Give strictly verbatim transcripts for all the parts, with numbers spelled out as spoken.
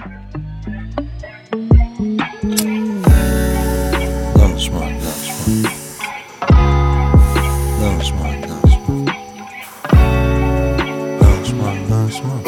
Don't smoke, don't smoke. Don't smoke, don't smoke. Don't smoke, don't smoke.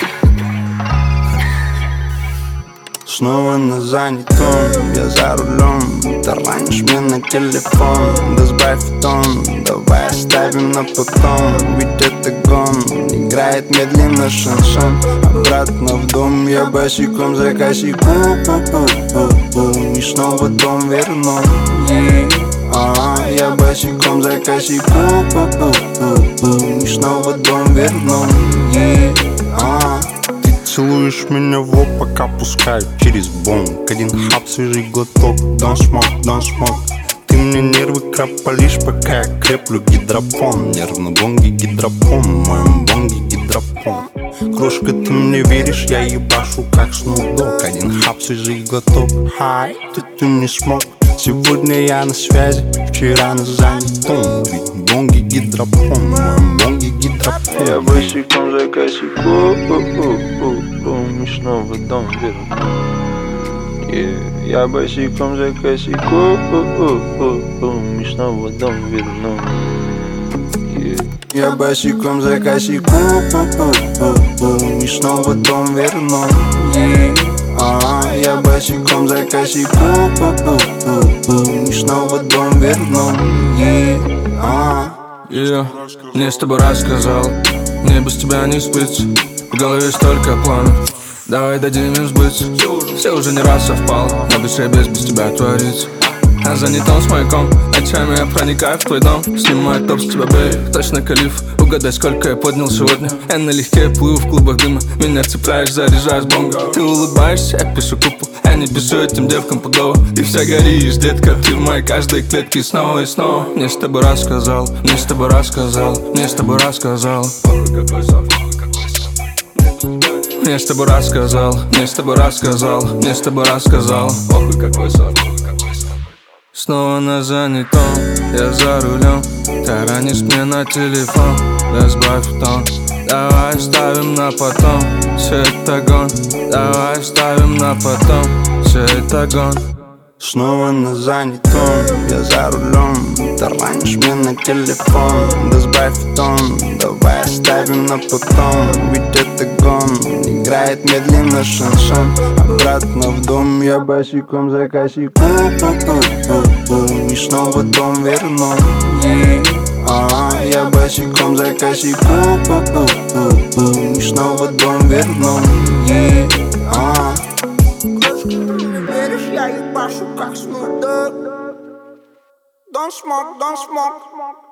Снова на занятом, я за рулем. Таранишь мне на телефон, да сбавь тон. Давай оставим на потом, ведь это гон. Играет медленно шансон. Обратно в дом, я босиком за косяком. И снова дом верну. А, я босиком за косяком. И снова дом верну. А, целуешь меня в лоб, пока пускаю через бонг. Один хап, свежий глоток. Don't smoke, don't smoke. Ты мне нервы крапалишь, пока я креплю гидропон. Нервно бонги гидропон, в моем бонге гидропон. Крошка, ты мне веришь, я ебашу как Snoop Dogg. Один хап, свежий глоток. Хай, ты, ты не смог. Сегодня я на связи, вчера на занятом. Ведь бонги гидропон, в моем бонге гидропон. Я босиком за косяком, и снова дом верну. Я босиком за косяком, и снова дом верну. Я босиком за косяком, и снова дом верну. А, я босиком за косяком, и снова дом верну. А. Yeah. Мне с тобой рассказал, мне без тебя не спится. В голове столько планов, давай дадим им сбыться. Все уже не раз совпало, на душе без, без тебя творится. А занятом с маяком, ночами я проникаю в твой дом. Снимаю топ с тебя, бей, точно калиф. Угадай, сколько я поднял сегодня. Я налегке плыву в клубах дыма. Меня цепляешь, заряжаешь бомбу. Ты улыбаешься, я пишу купу. Я не пишу этим девкам пудово. Ты вся горишь, детка, ты в моей каждой клетке снова и снова. Мне с тобой рассказал, мне с тобой рассказал, мне с тобой рассказал. Мне с тобой рассказал, мне с тобой рассказал, мне с тобой рассказал. Охуй какой сон. Снова на занятом, я за рулем. Таранишь мне на телефон, да сбавь тон. Давай оставим на потом, все это гон. Давай оставим на потом, все это гон. Снова на занятом, я за рулем. Таранишь мне на телефон, да сбавь тон. Давай оставим на потом, ведь это гон. Играет медленно шансон. Обратно в дом, я босиком за косяком. И снова дом верну. А, я босиком за косяком. И снова дом верну. А. Веришь, я ебашу как Snoop Dogg. Don't smoke, don't smoke.